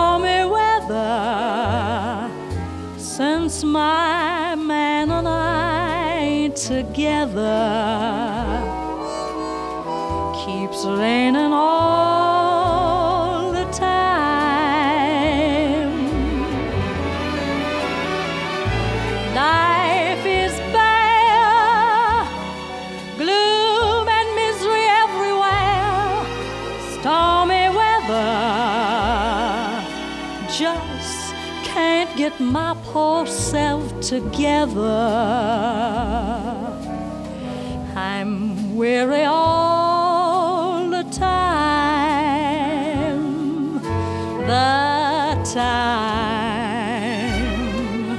stormy weather since my man and I ain't together. Keeps raining all the time. Life is bare, gloom and misery everywhere. Stormy weather, just can't get my poor self together. I'm weary all the time, the time.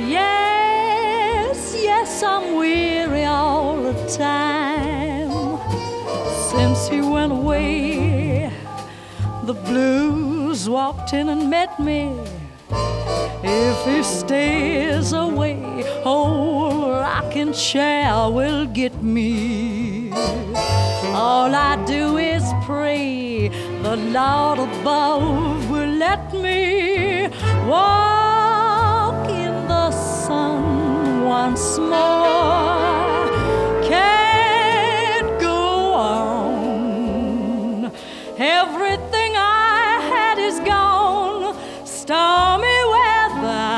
Yes, yes, I'm weary all the time. Since he went away, the blues walked in and met me. If he stays away, oh, rocking chair will get me. All I do is pray the Lord above will let me walk in the sun once more. Can't go on. Everything I had is gone. Stormy weather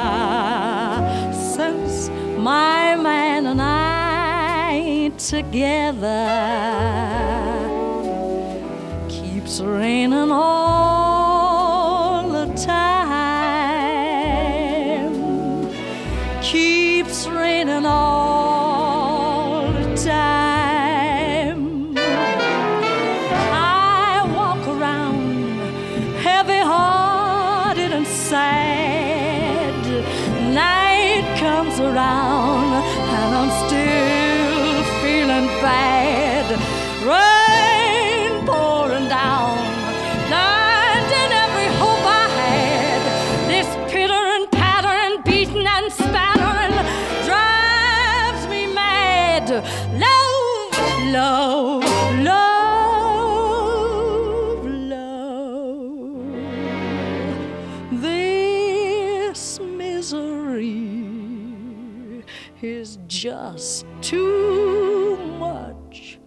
since my man and I ain't together. Keeps raining all the time. Keeps raining all the time. I walk around heavy-hearted and sad. Night comes around and I'm still feeling bad. Rain pouring down, blinding every hope I had. This pitter and patter and beating and spattering drives me mad. Love, love, love, love. This misery is just too much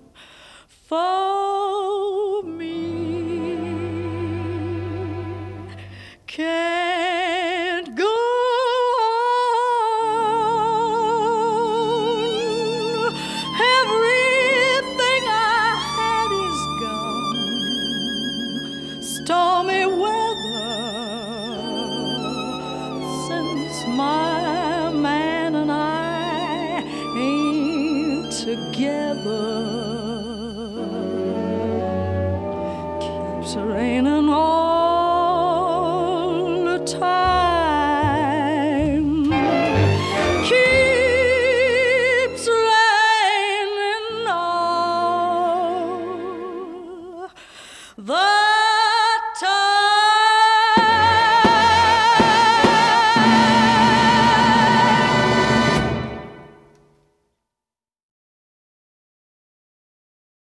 for me. Can't go on. Everything I had is gone. Stormy weather since my man and I ain't together. Keeps raining all the time. Keeps raining all the